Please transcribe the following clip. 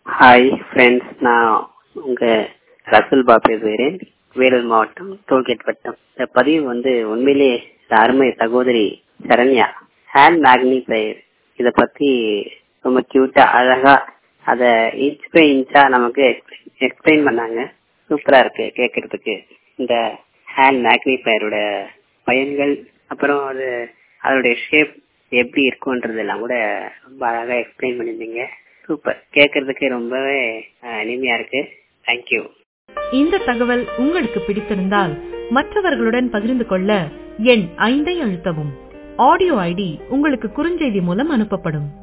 Hi friends, நான் உங்க ரசூல் பா பேசுகிறேன். வேலூர் மாவட்டம் டோல்கேட் வட்டம். இந்த பதிவு உண்மையிலேயே அருமை சகோதரி சரண்யா ஹேண்ட் மேக்னிஃபையர் இத பத்தி ரொம்ப கியூட்டா அழகா அத இன்ச் பை இன்ச்சா நமக்கு எக்ஸ்பிளைன் பண்ணாங்க. சூப்பரா இருக்கு கேட்கறதுக்கு. இந்த ஹேண்ட் மேக்னிஃபையரோட பயன்கள், அப்புறம் அதோடைய ஷேப் எப்படி இருக்கும்ன்றதெல்லாம் கூட ரொம்ப அழகா எக்ஸ்பிளைன் பண்ணிருந்தீங்க. சூப்பர், கேட்கறதுக்கு ரொம்பவே இனிமையா இருக்கு. தேங்க்யூ. இந்த தகவல் உங்களுக்கு பிடித்திருந்தால் மற்றவர்களுடன் பகிர்ந்து கொள்ள எண் 5 அழுத்தவும். ஆடியோ ஐடி உங்களுக்கு குறுஞ்செய்தி மூலம் அனுப்பப்படும்.